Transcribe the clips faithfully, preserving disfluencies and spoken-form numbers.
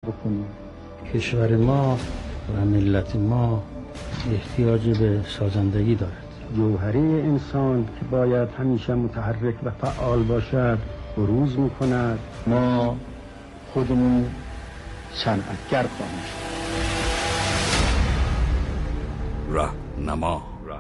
بکنیم. کشور ما و ملت ما احتیاج به سازندگی دارد. جوهره انسان که باید همیشه متحرک و فعال باشد بروز می‌کند. ما خودمون صنعتگر خواهیم شد. راهنما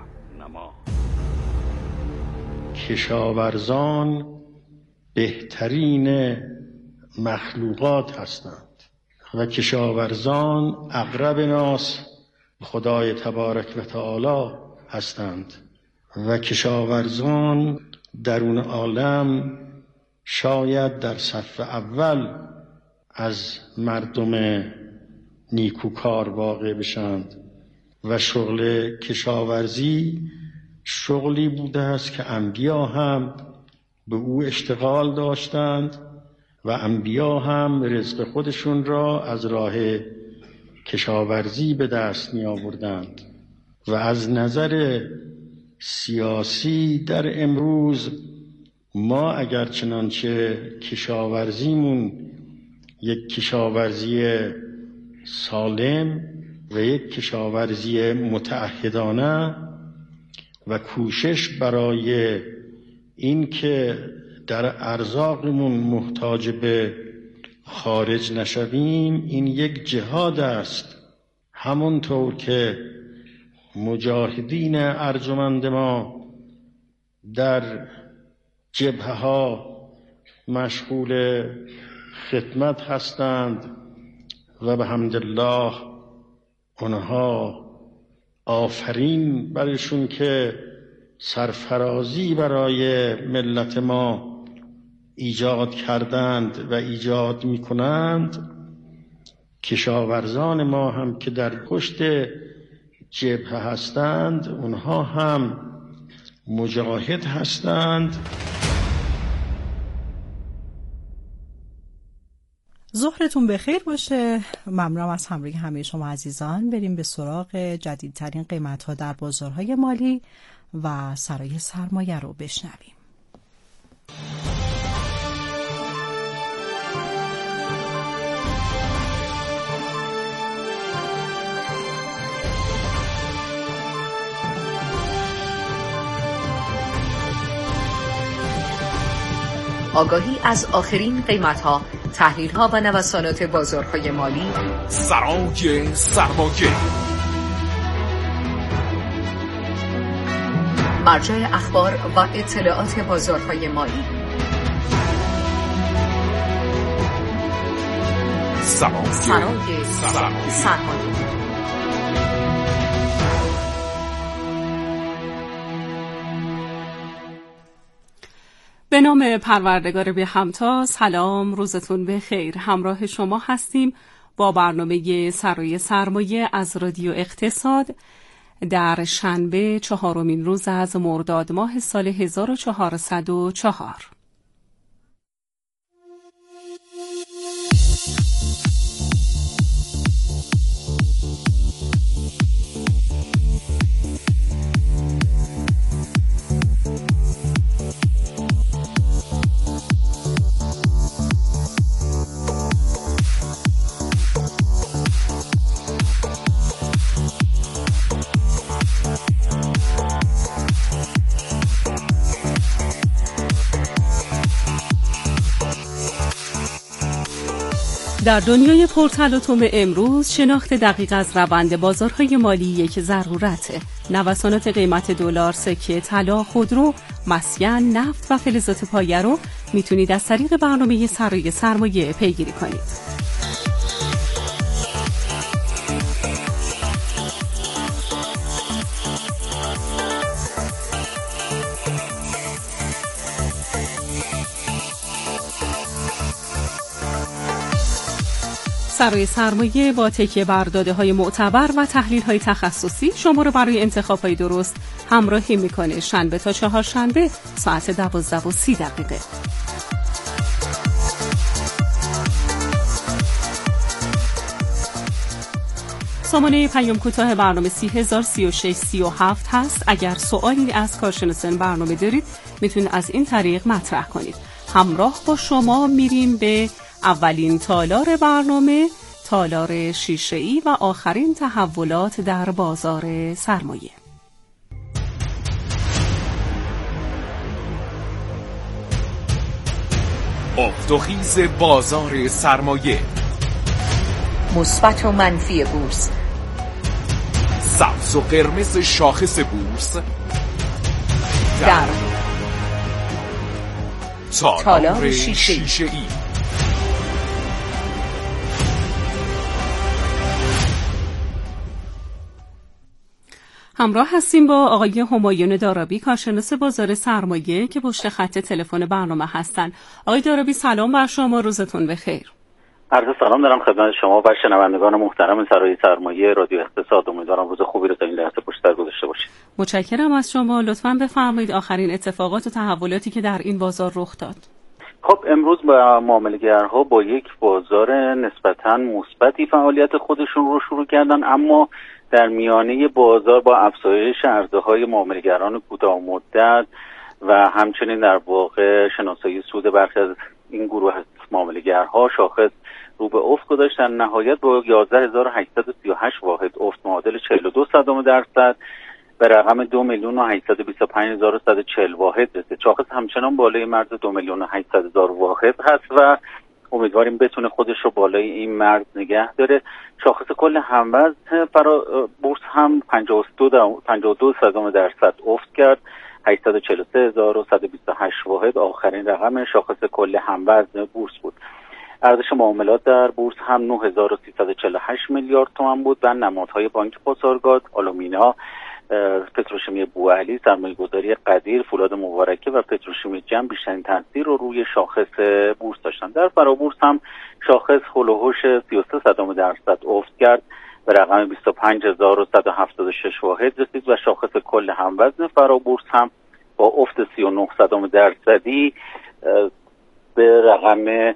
کشاورزان بهترین مخلوقات هستند و کشاورزان اقرب ناس خدای تبارک و تعالی هستند و کشاورزان درون عالم شاید در صف اول از مردم نیکوکار واقع بشند و شغل کشاورزی شغلی بوده است که انبیا هم به او اشتغال داشتند و انبیا هم رزق خودشون را از راه کشاورزی به دست می آوردند و از نظر سیاسی در امروز ما اگر چنانچه کشاورزیمون یک کشاورزی سالم و یک کشاورزی متعهدانه و کوشش برای این که در ارزاقمون محتاج به خارج نشویم، این یک جهاد است. همونطور که مجاهدین ارجمند ما در جبهه ها مشغول خدمت هستند و به حمدالله اونها آفرین برشون که سرفرازی برای ملت ما ایجاد کردند و ایجاد می کنند، کشاورزان ما هم که در پشت جبهه هستند اونها هم مجاهد هستند. ظهرتون بخیر باشه. ممنونم از همراهی همه شما عزیزان. بریم به سراغ جدیدترین قیمت‌ها در بازارهای مالی و سرای سرمایه رو بشنویم. آگاهی از آخرین قیمت‌ها، تحلیل‌ها و نوسانات بازارهای مالی. سرای سرمایه، مرجع اخبار و اطلاعات بازارهای مالی. سرای سرای سرمایه. به نام پروردگار بی همتا. سلام، روزتون بخیر. همراه شما هستیم با برنامه سرای سرمایه از رادیو اقتصاد در شنبه چهارمین روز از مرداد ماه سال هزار و چهارصد و چهار. در دنیای پرتلاطم امروز شناخت دقیق از روند بازارهای مالی یک ضرورته. نوسانات قیمت دلار، سکه، طلا، خودرو، مسکن، نفت و فلزات پایه رو میتونید از طریق برنامه سرای سرمایه پیگیری کنید. سرای سرمایه با تکیه بر داده‌های معتبر و تحلیل‌های تخصصی شما رو برای انتخاب‌های درست همراهی می‌کنه. شنبه تا چهارشنبه ساعت دوازده و سی دقیقه. سامانه پیام کوتاه برنامه سی هزار سی و شش سی و هفت هست. اگر سوالی از کارشناسان برنامه دارید میتونید از این طریق مطرح کنید. همراه با شما میریم به اولین تالار برنامه تالار شیشه‌ای و آخرین تحولات در بازار سرمایه. افت و خیز بازار سرمایه، مثبت و منفی بورس، سبز و قرمز شاخص بورس در تالار شیشه‌ای. همراه هستیم با آقای همایون دارابی، کارشناس بازار سرمایه که پشت خط تلفن برنامه هستند. آقای دارابی سلام بر شما، روزتون بخیر. عرض سلام دارم خدمت شما و شنوندگان محترم سرای سرمایه رادیو اقتصاد. امیدوارم روز خوبی رو تا این لحظه پشت سر گذاشته باشید. متشکرم از شما. لطفاً بفرمایید آخرین اتفاقات و تحولاتی که در این بازار رخ داد. خب امروز با معامله‌گرها با یک بازار نسبتاً مثبتی فعالیت خودشون رو شروع کردن، اما در میانه بازار با افزایش عرضه‌های معامله‌گران کوتاه مدت و همچنین در واقع شناسایی سود برخی از این گروه از معامله‌گرها شاخص رو به افت گذاشت. در نهایت با یازده هزار و هشتصد و سی و هشت واحد افت معادل چهل و دو صدم درصد به رقم دو میلیون و هشتصد و بیست و پنج هزار و صد و چهل واحد رسید. شاخص همچنان بالای مرز دو میلیون و هشتصد هزار واحد هست و امیدواریم بتونه خودش رو بالای این مرز نگه داره. شاخص کل هموزن فرا بورس هم پنجاه و دو صدم درصد افت کرد، هشتصد و چهل و سه هزار و صد و بیست و هشت واحد آخرین رقم شاخص کل هموزن بورس بود. ارزش معاملات در بورس هم نه هزار و سیصد و چهل و هشت میلیارد تومان بود و نمادهای بانک پاسارگاد، آلومینا، پتروشیمی بوعلی، سرمایه‌گذاری قدیر، فولاد مبارکه و پتروشیمی جم بیشترین تاثیر رو روی شاخص بورس داشتن. در فرابورس هم شاخص هول و هوش سی و سه صدم درصد افت کرد به رقم بیست و پنج هزار و صد و هفتاد و شش واحد رسید و شاخص کل هموزن فرابورس هم با افت سی و نه صدم درصدی به رقم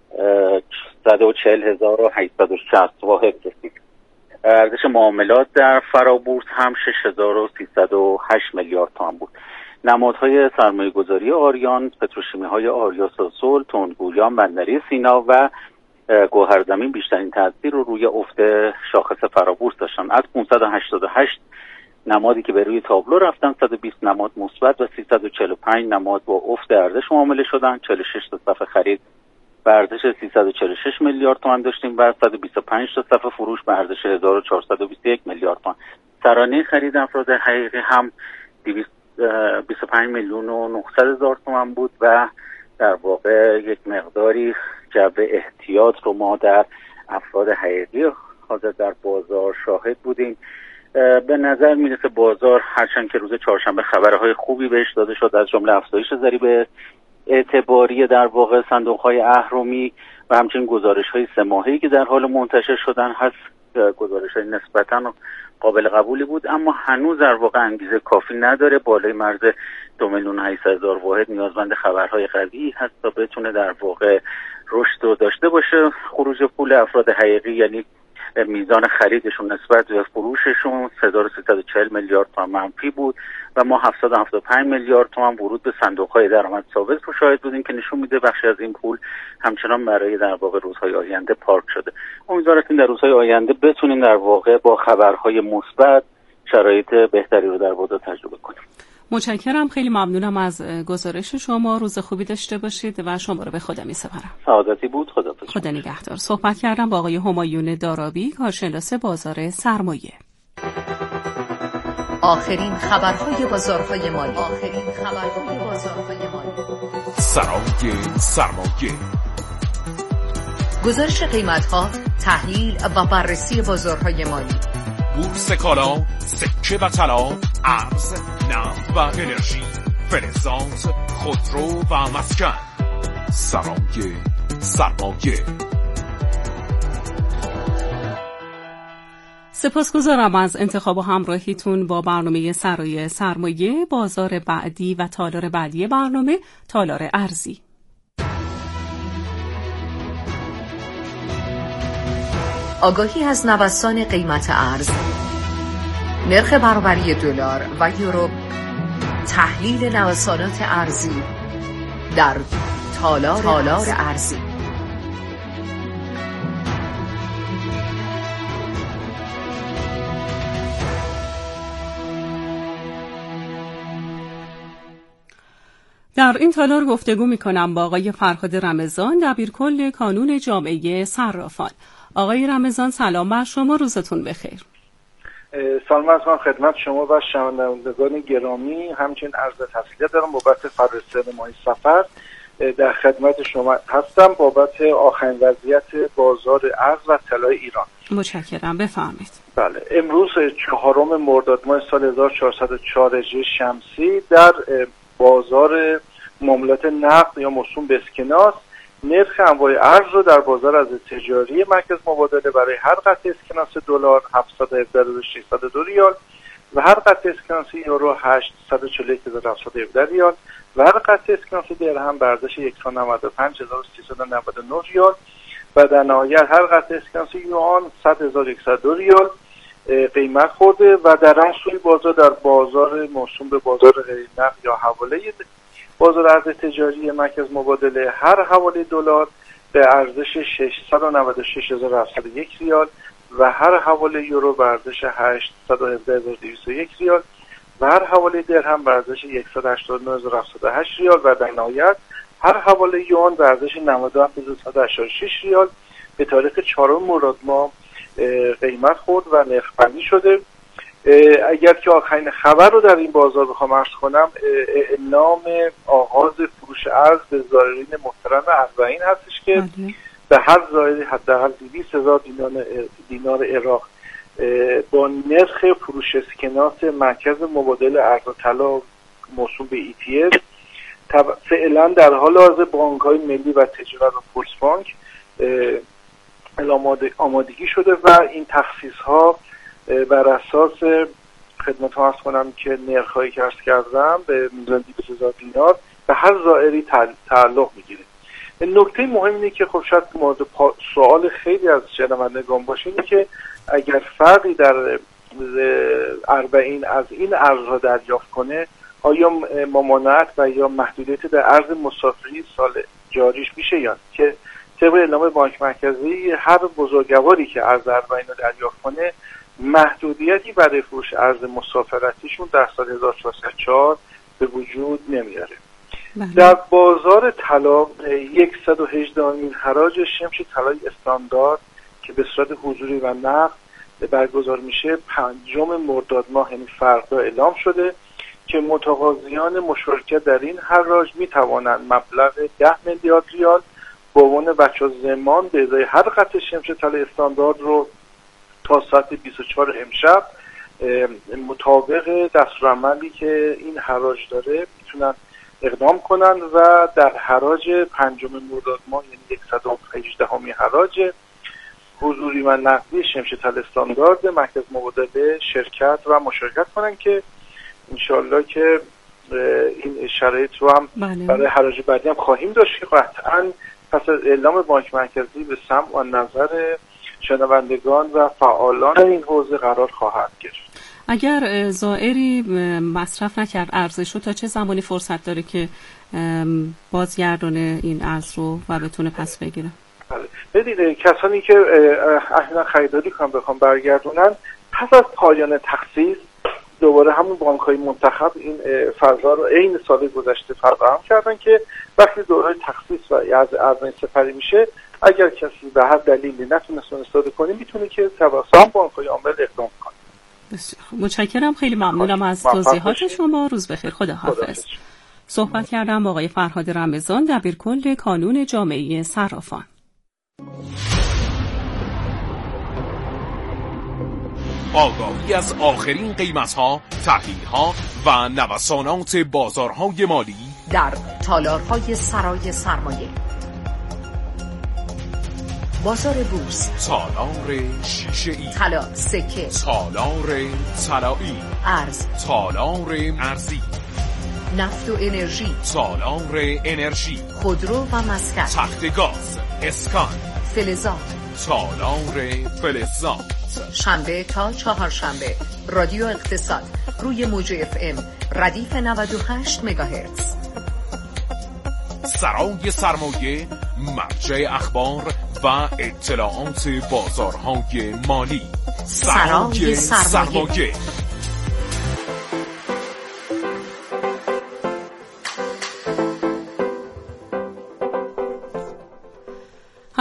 صد و چهل هزار و هشتصد و شصت واحد رسید. ارزش معاملات در فرابورس هم شش هزار و سیصد و هشت میلیارد تومان بود. نمادهای سرمایه‌گذاری آریان، پتروشیمی‌های آریا ساسول، تندگویان، بندری سینا و گوهرزمین بیشترین تاثیر رو روی افت شاخص فرابورس داشتن. از پانصد و هشتاد و هشت نمادی که به روی تابلو رفتن، صد و بیست نماد مثبت و سیصد و چهل و پنج نماد با افت ارزش معامله شدن. چهل و شش تا صف خرید به ارزش سیصد و چهل و شش میلیارد تومان داشتیم و صد و بیست و پنج تا صف فروش به ارزش هزار و چهارصد و بیست و یک میلیارد تومان. سرانه خرید افراد حقیقی هم دویست و بیست و پنج میلیون و نهصد هزار تومان بود و در واقع یک مقداری جو احتیاط رو ما در افراد حقیقی حاضر در بازار شاهد بودیم. به نظر میرسه بازار هرچند که روز چهارشنبه خبرهای خوبی بهش داده شد، از جمله افزایش ضریب اعتباری در واقع صندوق‌های اهرمی و همچنین گزارش‌های سه ماهه‌ای که در حال منتشر شدن هست، گزارش‌های نسبتاً قابل قبولی بود، اما هنوز در واقع انگیزه کافی نداره. بالای مرز دو میلیون و هشتصد هزار واحد نیازمند خبرهای قوی هست تا بتونه در واقع رشد رو داشته باشه. خروج پول افراد حقیقی یعنی میزان خریدشون نسبت به فروششون هزار و سیصد و چهل میلیارد تومان منفی بود و ما هفتصد و هفتاد و پنج میلیارد تومان ورود به صندوق‌های درآمد ثابت رو شاهد بودیم که نشون میده بخشی از این پول همچنان برای در واقع روزهای آینده پارک شده. امیدوارم در روزهای آینده بتونیم در واقع با خبرهای مثبت شرایط بهتری رو در بازار تجربه کنیم. متشکرم، خیلی ممنونم از گزارش شما. روز خوبی داشته باشید و شما رو به خدا می‌سپارم. سعادتی بود. خدا خدا نگهدار. صحبت کردم با آقای همایون دارابی، کارشناس بازار سرمایه. آخرین خبرهای بازارهای مالی. آخرین خبرهای بازارهای مالی. سرای سرمایه. گزارش قیمت‌ها، تحلیل و بررسی بازارهای مالی. بورس کالا، سکه و طلا، ارز، نفت و انرژی، فلزات، خودرو و مسکن. سرای سرمایه. سپاسگزارم از انتخاب و همراهیتون با برنامه سرای سرمایه. بازار بعدی و تالار بعدی برنامه تالار ارزی. آگاهی از نوسان قیمت ارز، نرخ برابری دلار و یورو، تحلیل نوسانات ارزی در تالار, تالار ارزی. در این تالار گفتگو می‌کنم با آقای فرهاد رمضان، دبیرکل کانون جامعه صرافان. آقای رمضان سلام بر شما، روزتون بخیر. سلام از من خدمت شما و شنوندگان گرامی. همچنین عرض تسلیت دارم بابت فرارسیدن ماه صفر. در خدمت شما هستم بابت آخرین وضعیت بازار ارز و طلای ایران. متشکرم، بفرمایید. بله، امروز چهارم مرداد ماه سال هزار و چهارصد و چهار هجری شمسی در بازار معاملات نقد یا موسوم به اسکناس نرخ انواع ارز رو در بازار از تجاری مرکز مبادله برای هر قطعه اسکناس دلار هفتصد و هفده هزار و ششصد و دو ریال و هر قطعه اسکناس یورو هشتصد و چهل و یک هزار و هفتصد و هفده ریال و هر قطعه اسکناس درهم به ارزش صد و نود و پنج هزار و سیصد و نود و نه ریال و در نهایت هر قطعه اسکناس یوآن صد هزار و صد و یک ریال قیمت خورده و در آن سوی بازار در بازار موسوم به بازار غیر نقد یا حواله بازار ارز تجاری مرکز مبادله هر حواله دلار به ارزش ششصد و نود و شش هزار و هفتصد و یک ریال و هر حواله یورو به ارزش هشتصد و هفده هزار و دویست و یک ریال و هر حواله درهم به ارزش صد و هشتاد و نه هزار و هفتصد و هشت ریال و در نهایت هر حواله یوآن به ارزش نود و هفت هزار و صد و هشتاد و شش ریال به تاریخ چهارم مرداد ماه قیمت خورد و نرخ بندی شده. اگر که آخرین خبر رو در این بازار بخوام عرض کنم، اعلام آغاز فروش ارز به زائرین محترم اربعین هستش که به هر زائری حداقل دویست هزار دینار دینار عراق با نرخ فروش اسکناس مرکز مبادله ارز و طلا موسوم به ای تی اف فعلا در حال حاضر بانک‌های ملی و تجارت و پولس بانک آمادگی شده و این تخصیص‌ها بر اساس خدمت ها عرض کنم که نرخ‌هایی که عرض کردم به میزان دویست هزار دینار به هر زائری تعلق میگیره. نکته مهم اینه که خب شاید مورد سوال خیلی از شنوندگان باشه اینه که اگر فردی در اربعین از این ارزها دریافت کنه آیا ممانعت و یا محدودیت در ارز مسافری سال جاریش میشه یا که طبق اعلام بانک مرکزی هر بزرگواری که ارز اربعین رو دریافت کنه محدودیتی برای فروش ارز مسافرتیشون در سال هزار و چهارصد و چهار به وجود نمیاره. در بازار طلا صد و هجده مین حراج شمش طلای استاندارد که به صورت حضوری و نقد برگزار میشه پنجم مرداد ماه یعنی فردا اعلام شده که متقاضیان مشارکت در این حراج میتوانند مبلغ ده میلیارد ریال به عنوان بچه زمان به ازای هر قطعه شمش طلای استاندارد رو تا ساعت بیست و چهار امشب مطابق دستورالعملی که این حراج داره میتونن اقدام کنن و در حراج پنجم مرداد ماه یعنی صد و هجده مین حراج حضوری و نقدی شمش طلا استاندارد مرکز مبادله شرکت و مشارکت کنن که انشالله که این شرایط رو هم برای حراج بعدی هم خواهیم داشت که قطعا پس از اعلام بانک مرکزی به سمع و نظر شنوندگان و فعالان این حوزه قرار خواهد گرفت. اگر زائری مصرف نکرد ارزشو تا چه زمانی فرصت داره که بازگردونه این ارز رو و بتونه پس بگیره؟ بله، ببینید کسانی که اصلا خریداری کنن بخوام برگردونن پس از پایان تخصیص دوباره همون بانک‌های منتخب این فضا رو عین سال گذشته فراهم کردن که وقتی دوره تخصیص و از ارزش سپری میشه اگر کسی به هر دلیلی نتونست استفاده کنه میتونه که توسط بانک‌های عامل اقدام کنه. متشکرم، خیلی ممنونم از توضیحات شما. روز بخیر، خداحافظ. صحبت کردم با آقای فرهاد رمضان، دبیرکل کانون جامعه صرافان. آگاهی از آخرین قیمت‌ها، تحلیل‌ها و نوسانات بازارهای مالی در تالارهای سرای سرمایه. بازار بورس، تالار شیشه‌ای، طلا سکه، تالار طلایی، ارز، تالار ارزی، نفت و انرژی، تالار انرژی، خودرو و مسکن، تخت گاز، اسکان، فلزات، تالار فلزات. شنبه تا چهارشنبه رادیو اقتصاد روی موج اف ام ردیف نود و هشت مگاهرتز. سرای سرمایه، مرجع اخبار و اطلاعات بازارهای مالی. سرای سرمایه.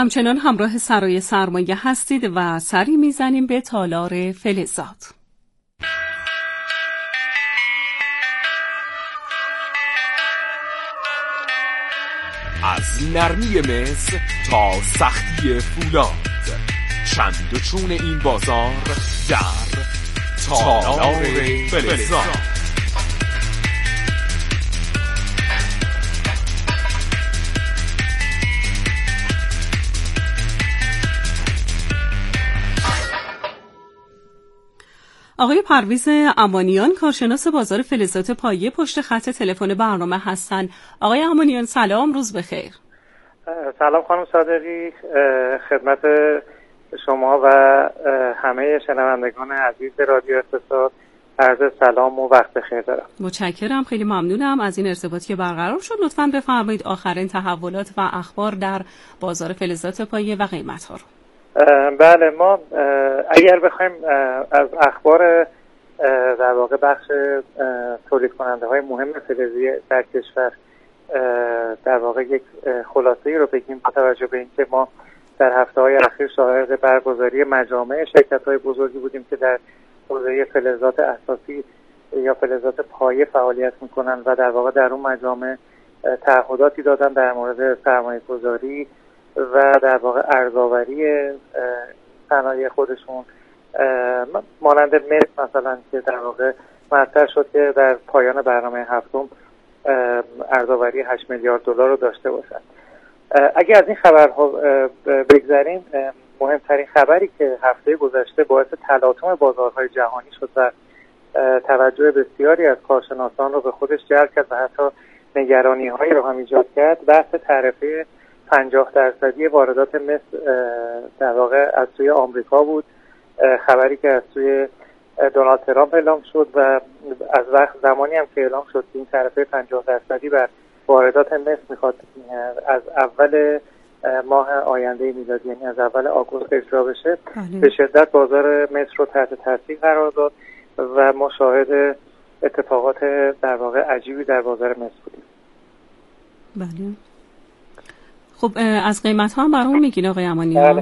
همچنان همراه سرای سرمایه هستید و سری میزنیم به تالار فلزات. از نرمی مس تا سختی فولاد، چند و چون این بازار در تالار فلزات. آقای پرویز امانیان کارشناس بازار فلزات پایه پشت خط تلفن برنامه هستند. آقای امانیان سلام، روز بخیر. سلام خانم صادقی، خدمت شما و همه شنوندگان عزیز رادیو اقتصاد عرض سلام و وقت بخیر دارم. متشکرم، خیلی ممنونم از این ارتباطی که برقرار شد. لطفاً بفرمایید آخرین تحولات و اخبار در بازار فلزات پایه و قیمت‌ها رو. بله، ما اگر بخوایم از اخبار در واقع بخش تولید کننده های مهم فلزی در کشور در واقع یک خلاصه‌ای رو بگیم، با توجه به اینکه ما در هفته های اخیر شاهد برگزاری مجامع شرکت های بزرگی بودیم که در حوزه فلزات اساسی یا فلزات پایه فعالیت میکنن و در واقع در اون مجامع تعهداتی دادن در مورد سرمایه گذاری و در واقع ارزآوری صنایع خودشون، مانند مس مثلا که در واقع مطرح شد که در پایان برنامه هفتم ارزآوری هشت میلیارد دلار رو داشته باشند. اگر از این خبرها بگذریم، مهمترین خبری که هفته گذشته باعث تلاطم بازارهای جهانی شد و توجه بسیاری از کارشناسان رو به خودش جلب کرد و حتی نگرانی‌هایی رو هم ایجاد کرد، بحث تعرفه پنجاه درصدی واردات مس در واقع از سوی آمریکا بود. خبری که از سوی دونالد ترامپ اعلام شد و از وقت زمانی هم که اعلام شد این تعرفه پنجاه درصدی بر واردات مس میخواد از اول ماه آینده میلادی، یعنی از اول آگوست اجرا بشه، به شدت بازار مس رو تحت تاثیر قرار داد و ما شاهد اتفاقات در واقع عجیبی در بازار مس بودیم. بله. خب از قیمت ها هم برامون میگین آقای امانیان؟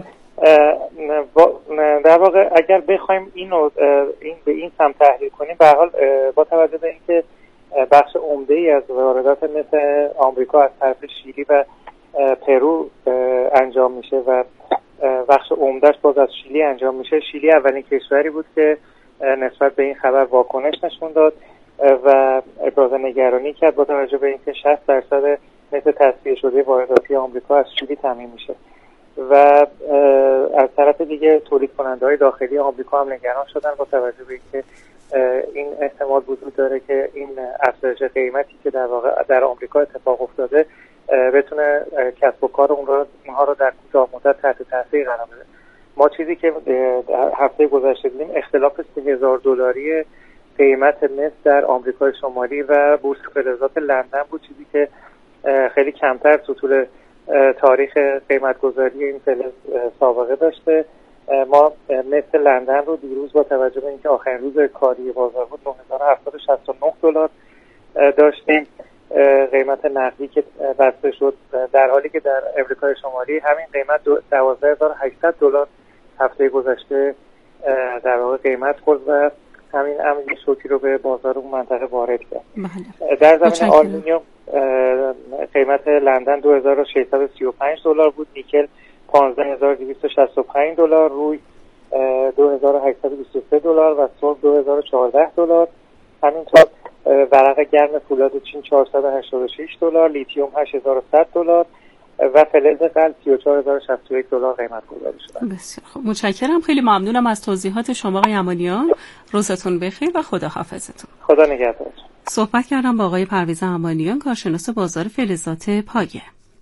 در واقع اگر بخوایم اینو این به این سمت تحلیل کنیم، به هر حال با توجه به اینکه بخش عمده ای از واردات مثل آمریکا از طرف شیلی و پرو انجام میشه و بخش عمدهش باز از شیلی انجام میشه، شیلی اولین کشوری بود که نسبت به این خبر واکنش نشون داد و ابراز نگرانی کرد با توجه به اینکه شصت درصد مثل تصفیه شده وارداتی آمریکا از شیلی تامین میشه و از طرف دیگه تولید کننده های داخلی آمریکا هم نگران شدن با توجه به اینکه این احتمال وجود داره که این افزایش قیمتی که در واقع در آمریکا اتفاق افتاده بتونه کسب و کار اون رو اونها رو در کوتاه مدت تحت تاثیر قرار بده. ما چیزی که هفته گذشته دیدیم اختلاف سی هزار دلاری قیمت مس در آمریکای شمالی و بورس فلزات لندن بود، چیزی که خیلی کمتر تو طول تاریخ قیمت گذاری این فلز سابقه داشته. ما مثل لندن رو دیروز با توجه به اینکه آخرین روز کاری بازار بود نه هزار و هفتصد و شصت و نه دلار داشتیم. قیمت نقدی که بسته شد، در حالی که در امریکای شمالی همین قیمت دوازده هزار و هشتصد دلار هفته گذشته در واقع قیمت خورد و همین امر شوکی رو به بازار اون منطقه وارد کرد. در زمین آلومینیوم قیمت لندن دو هزار و ششصد و سی و پنج دلار بود، نیکل پانزده هزار و دویست و شصت و پنج دلار، روی دو هزار و هشتصد و بیست و سه دلار و سرب دو هزار و چهارده دلار. همینطور ورق گرم فولاد چین چهارصد و هشتاد و شش دلار، لیتیوم هشت هزار و صد دلار و فلز قلب سی و چهار هزار و شصت و یک دلار قیمت گذاری شد. بسیار خوب، متشکرم، خیلی ممنونم از توضیحات شما آقای امانیان. روزتون بخیر و خدا حافظتون. خدا نگهدار. صحبت کردم با آقای پرویز امانیان کارشناس بازار فلزات پایه.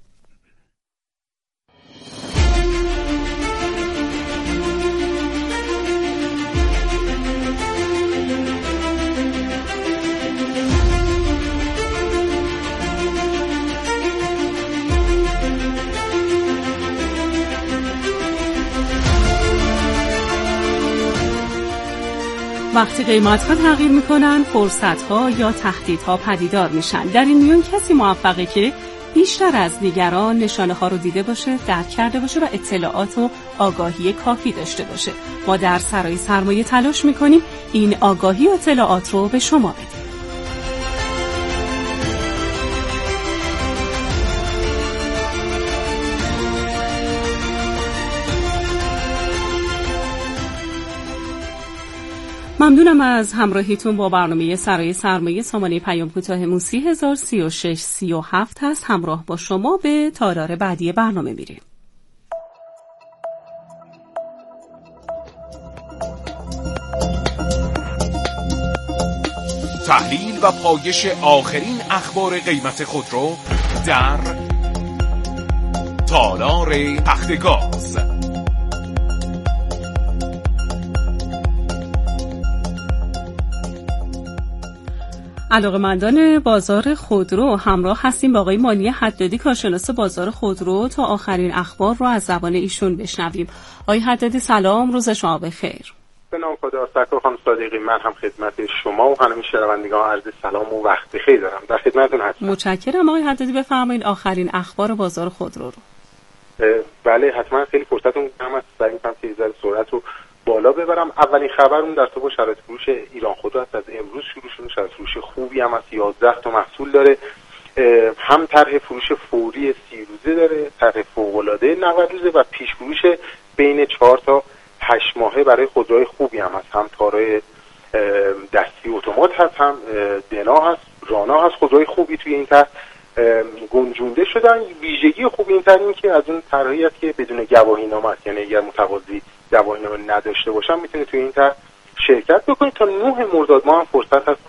وقتی قیمت‌ها تغییر می‌کنن، فرصت‌ها یا تهدیدها پدیدار میشن. در این میون کسی موفقه که بیشتر از دیگران نشانه ها رو دیده باشه، درک کرده باشه و اطلاعات و آگاهی کافی داشته باشه. ما در سرای سرمایه تلاش میکنیم این آگاهی و اطلاعات رو به شما بدیم. ممنونم از همراهیتون با برنامه سرای سرمایه. سامانه پیام کوتاه موسی هزار و سی و شش سی و هفت هست. همراه با شما به تالار بعدی برنامه میریم. تحلیل و پایش آخرین اخبار قیمت خودرو در تالار تختگاز. علاقه‌مندان بازار خودرو همراه هستیم با آقای مانی حدادی، کارشناس بازار خودرو، تا آخرین اخبار رو از زبان ایشون بشنویم. آقای حدادی سلام، روز شما بخیر. به نام خدا. سرکار خانم صادقی، من هم خدمت شما و همه شنوندگان عرض سلام و وقت بخیر دارم. در خدمتتون هستم. متشکرم. آقای حدادی بفرمایید آخرین اخبار بازار خودرو رو. بله حتما، خیلی فرصتون کم است، سعی می‌کنم که ذره سرعت رو بالا ببرم. اولین خبرمون در صبح شرایط فروش ایران خودرو است. از امروز شروع شده، شرایط فروش خوبی هم از یازده تا محصول داره. هم طرح فروش فوری سی روزه داره، طرح فوق‌العاده نود روزه و پیش فروش بین چهار تا هشت ماهه برای خودروهای خوبی هم هست. هم تارای دستی اتومات هست، هم دنا هست، رانا هست. خودروهای خوبی توی این طرح گنجونده شدن. ویژگی خوبی این طرح این که از اون طرحی است که بدون گواهینامه است، یعنی اگر متقاضی گواهینامه نداشته باشن میتونه توی این طرح شرکت بکنید. تا نه مرداد ماه هم فرصت هست.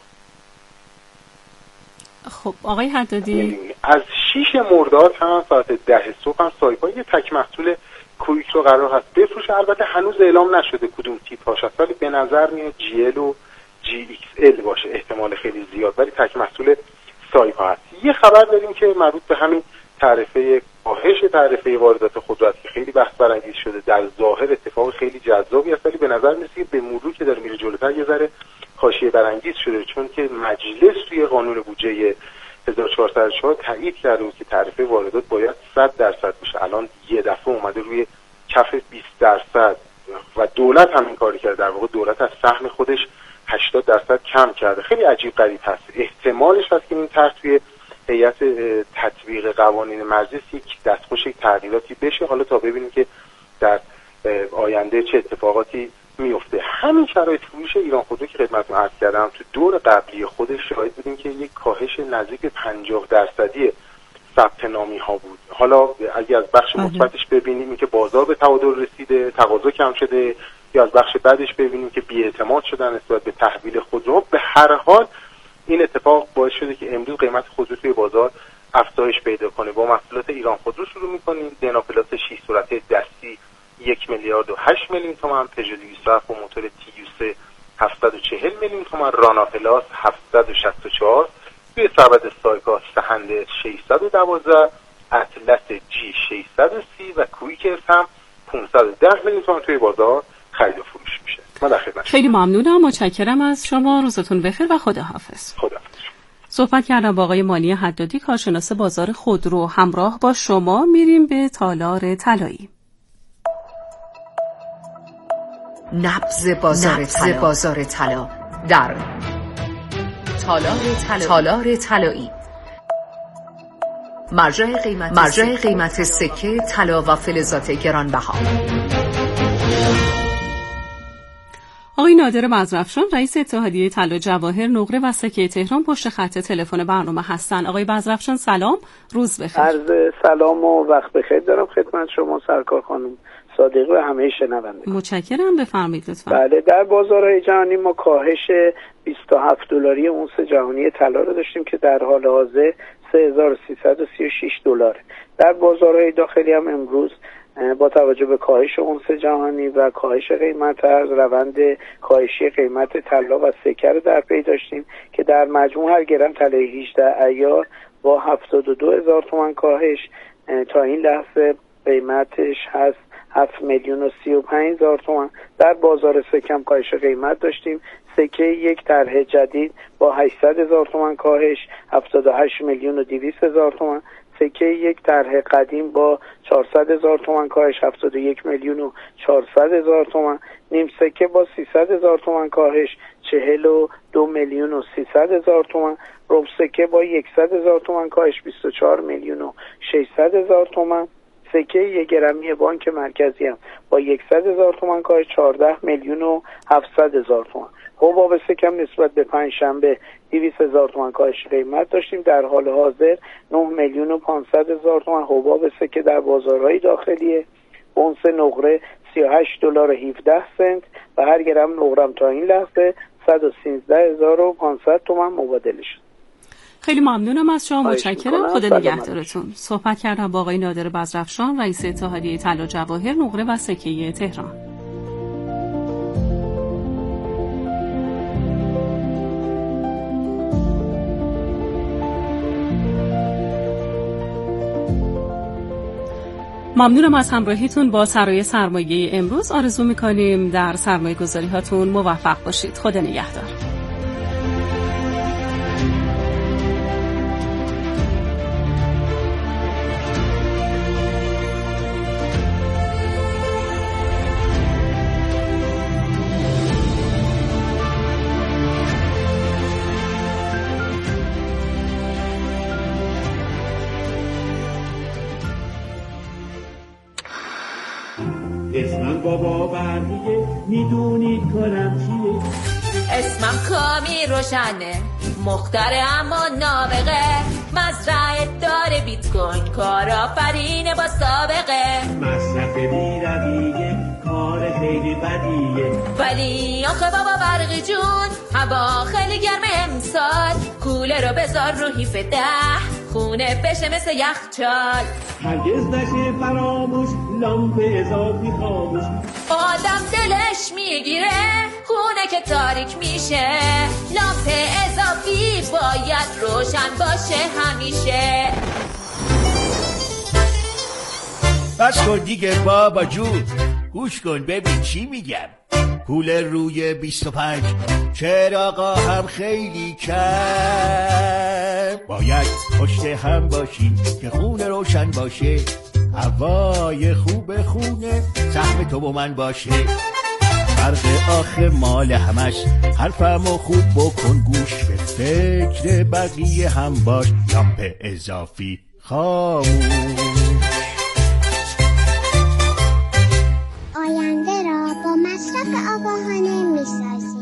خب آقای حدادی، از شش مرداد هم ساعت ده صبح هم سایپا یه تک محصول کویک رو قرار هست بفروشه. البته هنوز اعلام نشده کدوم تیپ هاش هست، ولی به نظر میاد جی ال و جی ایکس ال باشه، احتمال خیلی زیاد، ولی تک محصول سایپا هست. یه خبر داریم که مربوط به همین تعرفه کاهش تعرفه واردات خودرو است که خیلی بحث برانگیز شده. در ظاهر اتفاق خیلی جذابی است، ولی به نظر میاد که به مرور که داره میره جلوتر یه ذره حاشیه برانگیز شده، چون که مجلس توی قانون بودجه هزار و چهارصد و چهار تایید کرده بود که تعرفه واردات باید صد درصد بشه. الان یه دفعه اومده روی کف بیست درصد و دولت هم این کاری کرده. در واقع دولت از سهم خودش هشتاد درصد کم کرده. خیلی عجیب غریب هست. احتمالش هست که این طرح توی هیئت تطبیق قوانین مجلس یک دستخوش تغییراتی بشه. حالا تا ببینیم که در آینده چه اتفاقاتی میفته. همین شرایط فروش ایران خودرو که خدمتتون عرض کردم تو دور قبلی خودش شاهد بودیم که یک کاهش نزدیک پنجاه درصدی ثبت نامی ها بود. حالا اگه از بخش مثبتش ببینیم که بازار به تعادل رسیده، تقاضا کم شده، یا از بخش بعدش ببینیم که بی‌اعتماد شدن نسبت به تحویل خودرو، به هر حال این اتفاق باعث شده که امروز قیمت خودرو توی بازار افزایش پیدا کنه. با محصولات ایران خودرو شروع می‌کنیم. دنا پلاس شش سرعته دستی یک میلیارد و هشت میلیون تومان، پژو دویست و هفت با موتور تی یو سه هفتصد و چهل میلیون تومان، رانا پلاس هفتصد و شصت و چهار، توی سبد سایکا سهند ششصد و دوازده، اطلس جی ششصد و سی و کویکرز هم پانصد و ده میلیون تومان توی بازار خرید و فروش میشه. من در خدمتتون. خیلی ممنونم، متشکرم از شما. روزتون بخیر و خداحافظ. خداحافظ. صحبت کردم با آقای مانی حدادی، کارشناس بازار خودرو. همراه با شما میریم به تالار طلایی. نبض بازار طلا. بازار طلا در تالار طلایی. تالار طلایی. مرجع قیمت مرجع قیمت سکه طلا و فلزات گرانبها. آقای نادر بزرافشان، رئیس اتحادیه طلا جواهر نقره و سکه تهران، پشت خط تلفن برنامه هستن. آقای بزرافشان سلام، روز بخیر. عرض سلام و وقت بخیر دارم خدمت شما سرکار خانم صادقی و همه شنوندگان. متشکرم، بفرمایید لطفا. بله، در بازارهای جهانی ما کاهش بیست و هفت دلاری اونس جهانی طلا رو داشتیم که در حال حاضر سه هزار و سیصد و سی و شش دلار. در بازارهای داخلی هم امروز با توجه به کاهش اونس جهانی و کاهش قیمت ارز، روند کاهشی قیمت طلا و سکه رو در پی داشتیم که در مجموع هر گرم طلای هجده ایار با هفتاد و دو هزار تومان کاهش تا این لحظه قیمتش هست هفت میلیون و سی و پنج هزار تومان. در بازار سکه هم کاهش قیمت داشتیم. سکه یک طرح جدید با هشتصد هزار تومان کاهش هفتاد و هشت میلیون و دویست هزار تومان. سکه یک طرح قدیم با چهارصد هزار تومان کاهش هفتاد و یک میلیون و چهارصد هزار تومان، نیم سکه با سیصد هزار تومان کاهش چهل و دو میلیون و سیصد هزار تومان، ربع سکه با صد هزار تومان کاهش بیست و چهار میلیون و ششصد هزار تومان، سکه یک گرمی بانک مرکزی هم با صد هزار تومان کاهش چهارده میلیون و هفتصد هزار تومان. حباب سکه هم نسبت به پنج شنبه دویست هزار تومان کاهش قیمت داشتیم. در حال حاضر نه میلیون و پانصد هزار تومان حباب سکه در بازارهای داخلی. اونس نقره سی و هشت دلار و هفده سنت و هر گرم نقرم تا این لحظه صد و سیزده هزار و پانصد تومان مبادله شد. خیلی ممنونم از شما، متشکرم. خدا نگهدارتون. صحبت کردم با آقای نادر بزرافشان، رئیس اتحادیه طلا جواهر، نقره و سکه تهران. ممنونم از همراهیتون با سرای سرمایه امروز. آرزو میکنیم در سرمایه گذاری هاتون موفق باشید. خدا نگهدار. اسمم بابا برمیگه میدونید کارم چیه. اسمم کامی روشنه، مختره اما نابغه، مزرعه داره بیت کوین، کارآفرینه با سابقه، مصرف بی‌رویه کار خیلی بدیه، ولی آخه بابا برقی جون هوا خیلی گرمه امسال، کوله رو بذار رو هیف ده خونه بشه مثل یخچال، هرگز نشه فراموش لامپ اضافی خاموش، آدم دلش میگیره خونه که تاریک میشه، لامپ اضافی باید روشن باشه همیشه. بس کن دیگه بابا جون، گوش کن ببین چی میگم. کولر روی بیست و پنج چراغا هم خیلی کم، باید پشت هم باشیم که خونه روشن باشه، هوای خوب خونه سهم تو و من باشه. فرق آخه مال همش، حرفمو خوب بکن گوش، به فکر بقیه هم باش، لامپ اضافی خاموش. آینده را با مصرف آگاهانه می‌سازیم.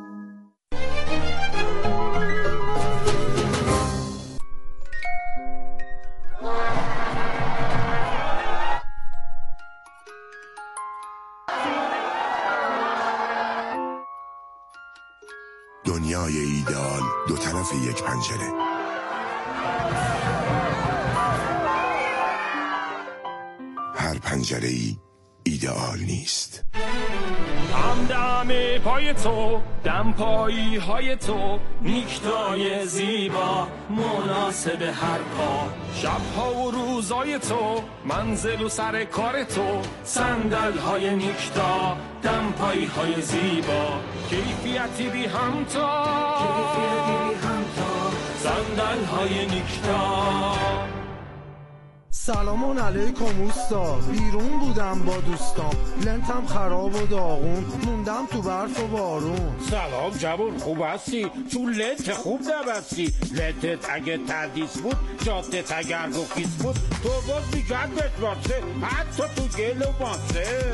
دنیای ایدئال دو طرف یک پنجره. هر پنجره‌ای ایدئال نیست. دم دم پای تو، دم پایی های تو، نیکتای زیبا مناسب هر پا، شبها و روزای تو، منزل و سر کار تو، صندل های نیکتا، دم پایی های زیبا، کیفیتی بی همتا، کیفیتی بی همتا، صندل های نیکتا. سلام علیکم اوستا، بیرون بودم با دوستام، لنتم خراب و داغون، موندم تو برف و بارون. سلام جوون، خوب هستی؟ تو لنت خوب نبستی، لنتت اگه تردیس بود، جادت اگر گفیس بود، تو باز میگن بتراسه، حتی تو گل و ماسه.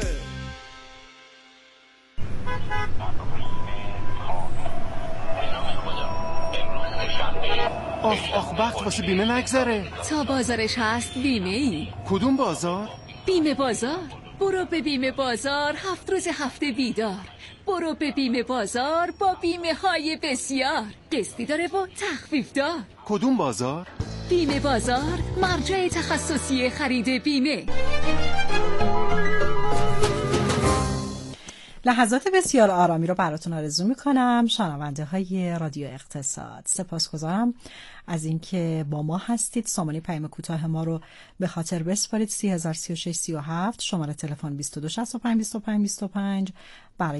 آخ آخ وقت واسه بیمه نگذره. تا بازارش هست بیمه ای. کدوم بازار؟ بیمه بازار. برو به بیمه بازار، هفت روز هفته بیدار. برو به بیمه بازار با بیمه های بسیار، قسطی داره و تخفیف دار. کدوم بازار؟ بیمه بازار، مرجع تخصصی خرید بیمه. لحظات بسیار آرامی رو براتون آرزو میکنم شنونده های رادیو اقتصاد. سپاسگزارم از اینکه با ما هستید. سامانه پیام کوتاه ما رو به خاطر بسپارید: سی هزار سی و شش سی و هفت، شماره تلفن بیست و دو شصت و پنج بیست و پنج بیست و پنج. برای